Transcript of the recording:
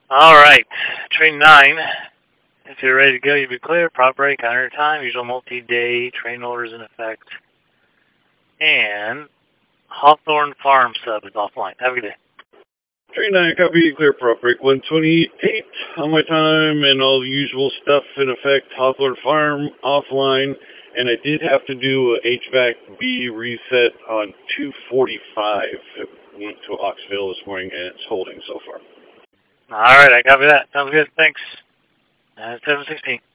All right. Train 9. If you're ready to go, you'll be clear. Prop break on your time. Usual multi-day train orders in effect. And Hawthorne Farm sub is offline. Have a good day. Train 9, copy, clear prop break 128 on my time, and all the usual stuff in effect. Hawthorne Farm offline, and I did have to do a HVAC B reset on 245. It went to Oxville this morning, and it's holding so far. All right, I copy that. Sounds good. Thanks. 716.